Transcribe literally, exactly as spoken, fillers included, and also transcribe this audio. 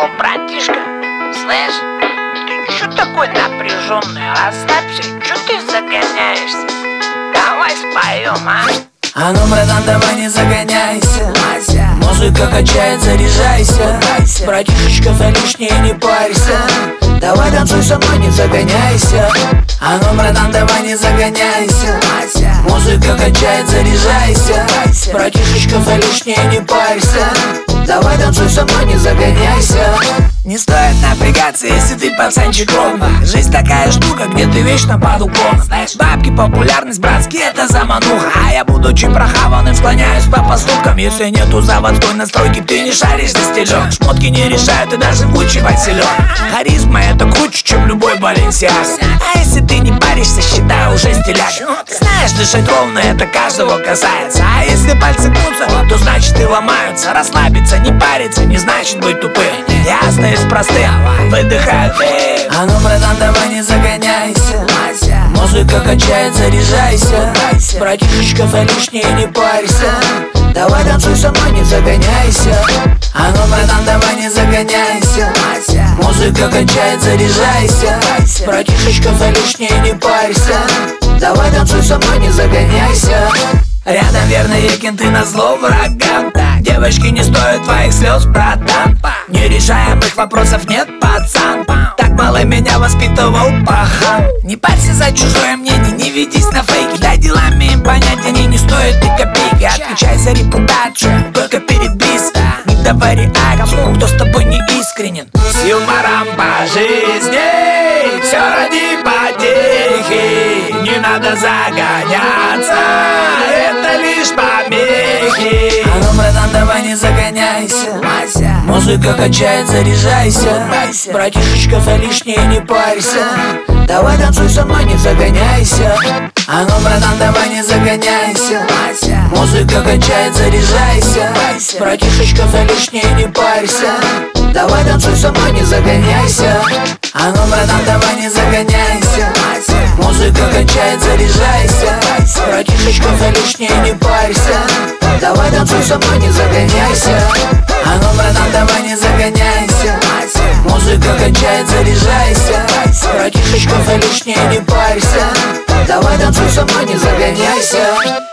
Алло, братишка, слышь, ты чё такой напряженный? Расслабься, чё ты загоняешься? Давай споем, а? А ну, братан, давай не загоняйся. Музыка качает, заряжайся. Братишечка, за лишнее не парься. Давай танцуй со мной, не загоняйся. А ну, братан, давай не загоняйся. Музыка качает, заряжайся. Братишечка, за лишнее не парься. Давай танцуй со мной, не загоняйся. Не стоит напрягаться, если ты пацанчик ровно. Жизнь такая штука, где ты вечно под уклоном. Знаешь, бабки, популярность, братские, это замануха. А я, будучи прохаванным, склоняюсь по поступкам. Если нету заводской настройки, ты не шаришь за стилём. Шмотки не решают, и даже вычивать силён. Харизма это круче, чем любой Баленсиаг. А если ты не паришься, считай уже стиляк. Знаешь, дышать ровно, это каждого касается. А если пальцы гнутся, то значит и ломаются. Расслабиться, не париться, не значит быть тупым. Ясно и простым, выдыхай ты. А ну, братан, давай не загоняйся. Музыка качает, заряжайся. Братишечка, за лишнее не парься. Давай танцуй со мной, не загоняйся. А ну, братан, давай не загоняйся. Музыка качает, заряжайся. Братишечка, за лишнее не парься. Давай танцуй со мной, не загоняйся. Рядом верный Екин, ты назло врагам. Девочки, не стоит твоих слез, братан. Нерешаемых вопросов нет, пацан. Так малый меня воспитывал пахан. Не парься за чужое мнение, не ведись на фейки. Дай делами им понять, они не стоят и копейки. Отвечай за репутацию, только перед близко. Не давай реакцию, кто с тобой не искренен. С юмором по жизни, все ради потехи. Не надо загоняться, это лишь помехи. А ну, братан, давай не загоняйся. Музыка качает, заряжайся. Братишечка, за лишнее не парься. Давай танцуй со мной, не загоняйся. А ну, братан, давай не загоняйся. Музыка качает, заряжайся. Братишечка, за лишнее не парься. Давай танцуй со мной, не загоняйся. А ну, братан, давай не загоняйся. Музыка качает, заряжайся. Братишечка, за лишнее не парься. Давай танцуй со мной, не загоняйся. А ну, братан, давай не загоняйся. Музыка качает, заряжайся. Братишечка, за лишнее не парься. Давай танцуй со мной, не загоняйся.